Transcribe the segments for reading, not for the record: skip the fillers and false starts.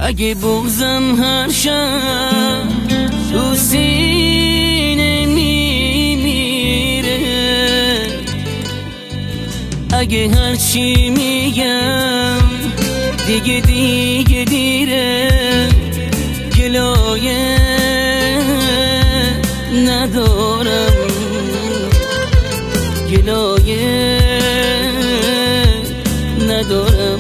اگه بغزم هر شب تو سینه میمیره، اگه هرچی میگم دیگه دیره، گلایه ندارم، گلایه ندارم.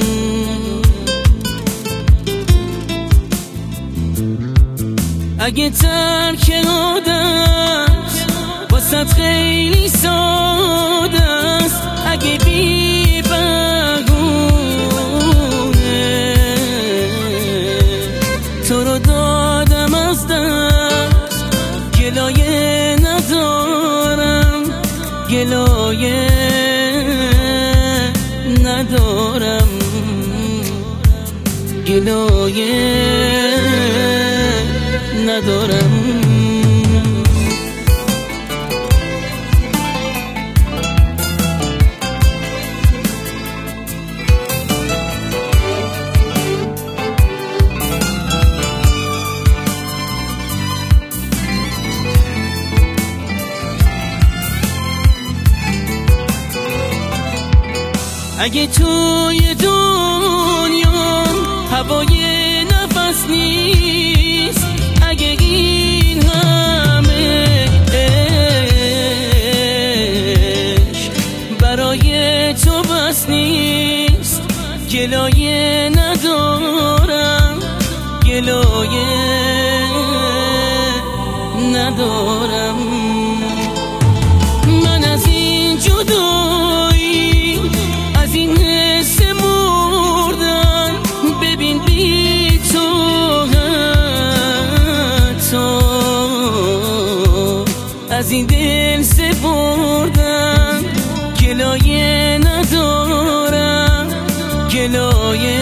اگه ترک عادت واسط خیلی ساده است، اگه بی بهونه تو رو دادم از دست، گلایه ندارم، گلایه ندارم، گلایه ندارم. اگه توی دنیا هوای نفس نیست، اگه این همه عشق برای تو بس نیست، گلایه ندارم، گلایه ندارم. من از این جدایی، از این حس مردن، ببین بی تو حتی از این دل سپردن، گلایه ندارم، گلایه